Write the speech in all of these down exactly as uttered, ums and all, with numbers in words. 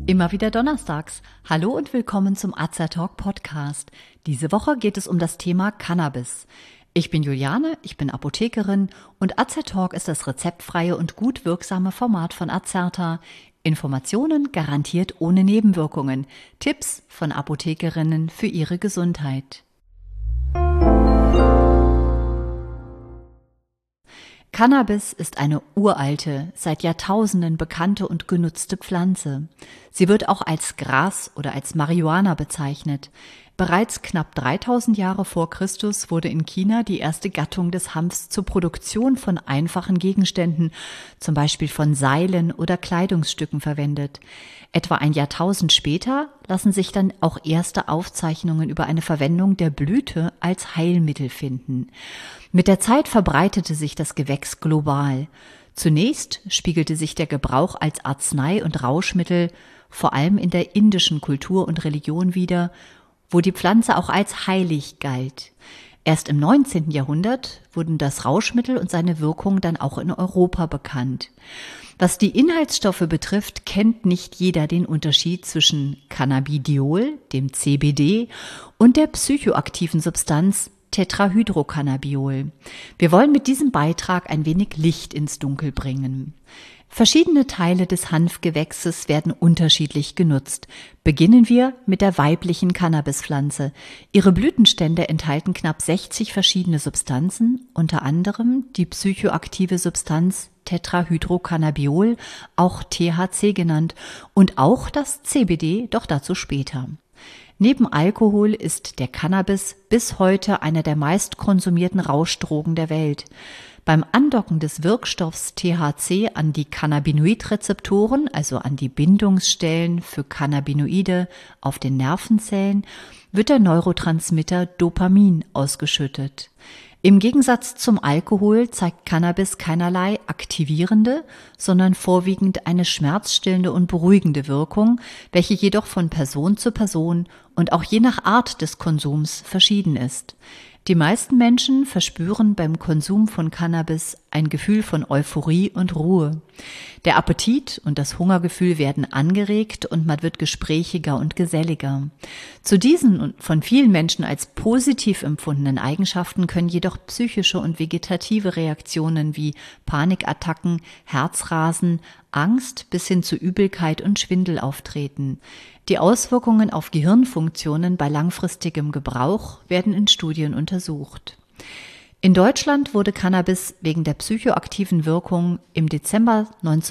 Immer wieder donnerstags. Hallo und willkommen zum Azertalk Podcast. Diese Woche geht es um das Thema Cannabis. Ich bin Juliane, ich bin Apothekerin und Azertalk ist das rezeptfreie und gut wirksame Format von Azerta. Informationen garantiert ohne Nebenwirkungen. Tipps von Apothekerinnen für ihre Gesundheit. Cannabis ist eine uralte, seit Jahrtausenden bekannte und genutzte Pflanze. Sie wird auch als Gras oder als Marihuana bezeichnet. Bereits knapp dreitausend Jahre vor Christus wurde in China die erste Gattung des Hanfs zur Produktion von einfachen Gegenständen, zum Beispiel von Seilen oder Kleidungsstücken verwendet. Etwa ein Jahrtausend später lassen sich dann auch erste Aufzeichnungen über eine Verwendung der Blüte als Heilmittel finden. Mit der Zeit verbreitete sich das Gewächs global. Zunächst spiegelte sich der Gebrauch als Arznei und Rauschmittel vor allem in der indischen Kultur und Religion wider, wo die Pflanze auch als heilig galt. Erst im neunzehnten Jahrhundert wurden das Rauschmittel und seine Wirkung dann auch in Europa bekannt. Was die Inhaltsstoffe betrifft, kennt nicht jeder den Unterschied zwischen Cannabidiol, dem C B D, und der psychoaktiven Substanz Tetrahydrocannabiol. Wir wollen mit diesem Beitrag ein wenig Licht ins Dunkel bringen. Verschiedene Teile des Hanfgewächses werden unterschiedlich genutzt. Beginnen wir mit der weiblichen Cannabispflanze. Ihre Blütenstände enthalten knapp sechzig verschiedene Substanzen, unter anderem die psychoaktive Substanz Tetrahydrocannabiol, auch T H C genannt, und auch das C B D, doch dazu später. Neben Alkohol ist der Cannabis bis heute einer der meistkonsumierten Rauschdrogen der Welt. Beim Andocken des Wirkstoffs T H C an die Cannabinoidrezeptoren, also an die Bindungsstellen für Cannabinoide auf den Nervenzellen, wird der Neurotransmitter Dopamin ausgeschüttet. Im Gegensatz zum Alkohol zeigt Cannabis keinerlei aktivierende, sondern vorwiegend eine schmerzstillende und beruhigende Wirkung, welche jedoch von Person zu Person und auch je nach Art des Konsums verschieden ist. Die meisten Menschen verspüren beim Konsum von Cannabis ein Gefühl von Euphorie und Ruhe. Der Appetit und das Hungergefühl werden angeregt und man wird gesprächiger und geselliger. Zu diesen und von vielen Menschen als positiv empfundenen Eigenschaften können jedoch psychische und vegetative Reaktionen wie Panikattacken, Herzrasen, Angst bis hin zu Übelkeit und Schwindel auftreten. Die Auswirkungen auf Gehirnfunktionen bei langfristigem Gebrauch werden in Studien untersucht. In Deutschland wurde Cannabis wegen der psychoaktiven Wirkung im Dezember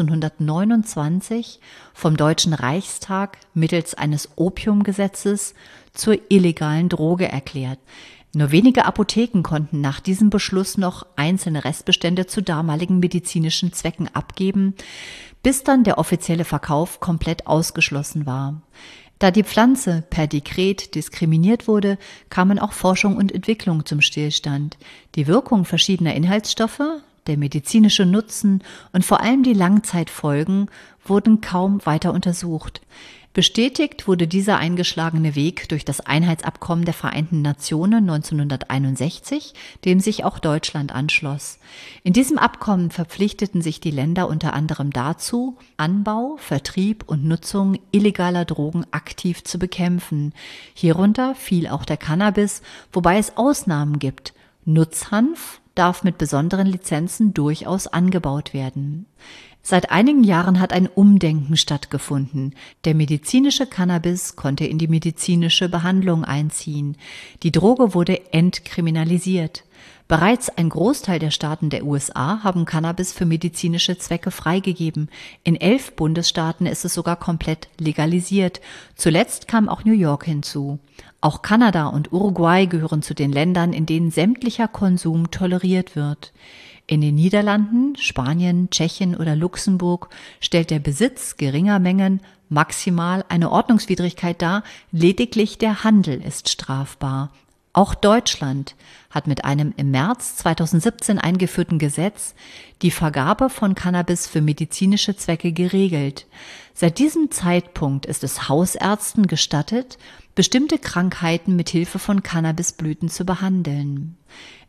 neunzehnhundertneunundzwanzig vom Deutschen Reichstag mittels eines Opiumgesetzes zur illegalen Droge erklärt. Nur wenige Apotheken konnten nach diesem Beschluss noch einzelne Restbestände zu damaligen medizinischen Zwecken abgeben, bis dann der offizielle Verkauf komplett ausgeschlossen war. Da die Pflanze per Dekret diskriminiert wurde, kamen auch Forschung und Entwicklung zum Stillstand. Die Wirkung verschiedener Inhaltsstoffe, der medizinische Nutzen und vor allem die Langzeitfolgen wurden kaum weiter untersucht. Bestätigt wurde dieser eingeschlagene Weg durch das Einheitsabkommen der Vereinten Nationen neunzehnhunderteinundsechzig, dem sich auch Deutschland anschloss. In diesem Abkommen verpflichteten sich die Länder unter anderem dazu, Anbau, Vertrieb und Nutzung illegaler Drogen aktiv zu bekämpfen. Hierunter fiel auch der Cannabis, wobei es Ausnahmen gibt. Nutzhanf darf mit besonderen Lizenzen durchaus angebaut werden. Seit einigen Jahren hat ein Umdenken stattgefunden. Der medizinische Cannabis konnte in die medizinische Behandlung einziehen. Die Droge wurde entkriminalisiert. Bereits ein Großteil der Staaten der U S A haben Cannabis für medizinische Zwecke freigegeben. In elf Bundesstaaten ist es sogar komplett legalisiert. Zuletzt kam auch New York hinzu. Auch Kanada und Uruguay gehören zu den Ländern, in denen sämtlicher Konsum toleriert wird. In den Niederlanden, Spanien, Tschechien oder Luxemburg stellt der Besitz geringer Mengen maximal eine Ordnungswidrigkeit dar, lediglich der Handel ist strafbar. Auch Deutschland hat mit einem im März zweitausendsiebzehn eingeführten Gesetz die Vergabe von Cannabis für medizinische Zwecke geregelt. Seit diesem Zeitpunkt ist es Hausärzten gestattet, bestimmte Krankheiten mit Hilfe von Cannabisblüten zu behandeln.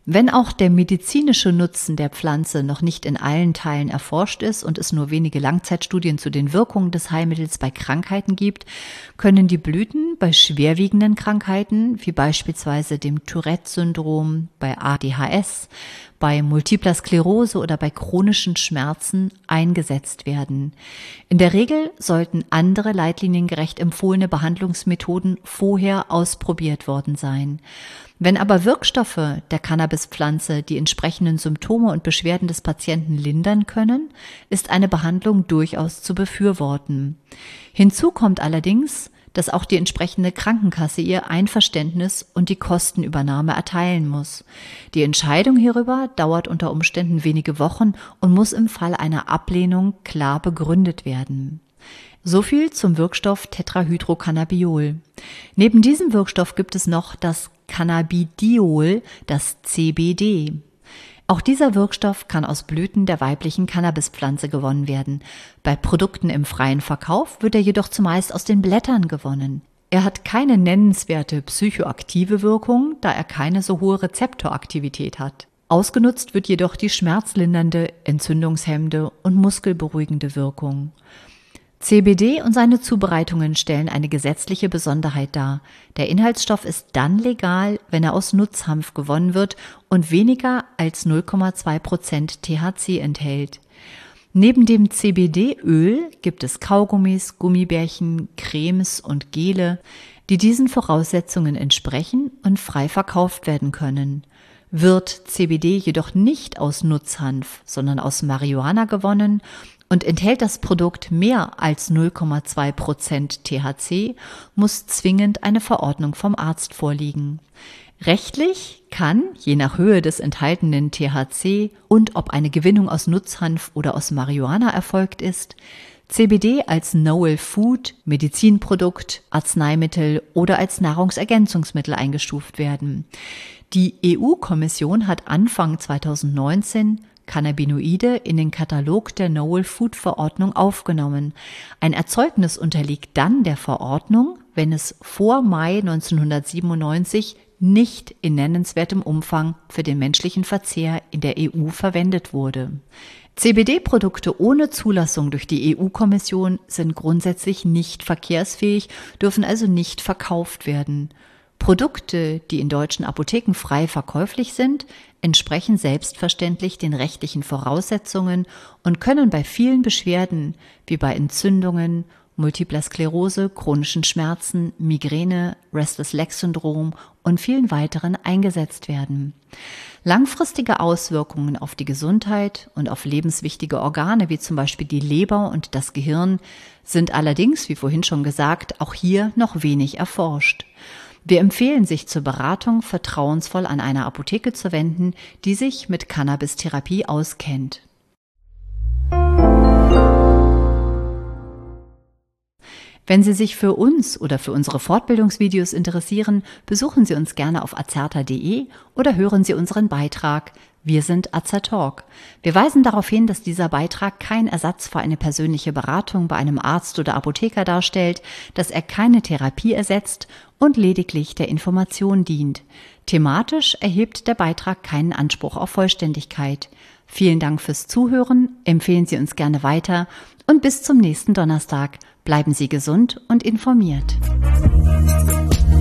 Wenn auch der medizinische Nutzen der Pflanze noch nicht in allen Teilen erforscht ist und es nur wenige Langzeitstudien zu den Wirkungen des Heilmittels bei Krankheiten gibt, können die Blüten bei schwerwiegenden Krankheiten, wie beispielsweise dem Tourette-Syndrom, bei A D H S, bei Multipler Sklerose oder bei chronischen Schmerzen eingesetzt werden. In der Regel sollten andere leitliniengerecht empfohlene Behandlungsmethoden vorher ausprobiert worden sein. Wenn aber Wirkstoffe der Cannabispflanze die entsprechenden Symptome und Beschwerden des Patienten lindern können, ist eine Behandlung durchaus zu befürworten. Hinzu kommt allerdings, dass auch die entsprechende Krankenkasse ihr Einverständnis und die Kostenübernahme erteilen muss. Die Entscheidung hierüber dauert unter Umständen wenige Wochen und muss im Fall einer Ablehnung klar begründet werden. So viel zum Wirkstoff Tetrahydrocannabiol. Neben diesem Wirkstoff gibt es noch das Cannabidiol, das C B D. Auch dieser Wirkstoff kann aus Blüten der weiblichen Cannabispflanze gewonnen werden. Bei Produkten im freien Verkauf wird er jedoch zumeist aus den Blättern gewonnen. Er hat keine nennenswerte psychoaktive Wirkung, da er keine so hohe Rezeptoraktivität hat. Ausgenutzt wird jedoch die schmerzlindernde, entzündungshemmende und muskelberuhigende Wirkung. C B D und seine Zubereitungen stellen eine gesetzliche Besonderheit dar. Der Inhaltsstoff ist dann legal, wenn er aus Nutzhanf gewonnen wird und weniger als null Komma zwei Prozent T H C enthält. Neben dem C B D-Öl gibt es Kaugummis, Gummibärchen, Cremes und Gele, die diesen Voraussetzungen entsprechen und frei verkauft werden können. Wird C B D jedoch nicht aus Nutzhanf, sondern aus Marihuana gewonnen und enthält das Produkt mehr als null Komma zwei Prozent T H C, muss zwingend eine Verordnung vom Arzt vorliegen. Rechtlich kann, je nach Höhe des enthaltenen T H C und ob eine Gewinnung aus Nutzhanf oder aus Marihuana erfolgt ist, C B D als Novel Food, Medizinprodukt, Arzneimittel oder als Nahrungsergänzungsmittel eingestuft werden. Die E U-Kommission hat Anfang zweitausendneunzehn Cannabinoide in den Katalog der Novel Food Verordnung aufgenommen. Ein Erzeugnis unterliegt dann der Verordnung, wenn es vor Mai neunzehnhundertsiebenundneunzig nicht in nennenswertem Umfang für den menschlichen Verzehr in der E U verwendet wurde. C B D-Produkte ohne Zulassung durch die E U-Kommission sind grundsätzlich nicht verkehrsfähig, dürfen also nicht verkauft werden. Produkte, die in deutschen Apotheken frei verkäuflich sind, entsprechen selbstverständlich den rechtlichen Voraussetzungen und können bei vielen Beschwerden, wie bei Entzündungen, Multipler Sklerose, chronischen Schmerzen, Migräne, Restless-Leg-Syndrom und vielen weiteren eingesetzt werden. Langfristige Auswirkungen auf die Gesundheit und auf lebenswichtige Organe, wie zum Beispiel die Leber und das Gehirn, sind allerdings, wie vorhin schon gesagt, auch hier noch wenig erforscht. Wir empfehlen, sich zur Beratung vertrauensvoll an eine Apotheke zu wenden, die sich mit Cannabis-Therapie auskennt. Wenn Sie sich für uns oder für unsere Fortbildungsvideos interessieren, besuchen Sie uns gerne auf azerta punkt de oder hören Sie unseren Beitrag Wir sind Azertalk. Wir weisen darauf hin, dass dieser Beitrag kein Ersatz für eine persönliche Beratung bei einem Arzt oder Apotheker darstellt, dass er keine Therapie ersetzt und lediglich der Information dient. Thematisch erhebt der Beitrag keinen Anspruch auf Vollständigkeit. Vielen Dank fürs Zuhören, empfehlen Sie uns gerne weiter und bis zum nächsten Donnerstag. Bleiben Sie gesund und informiert.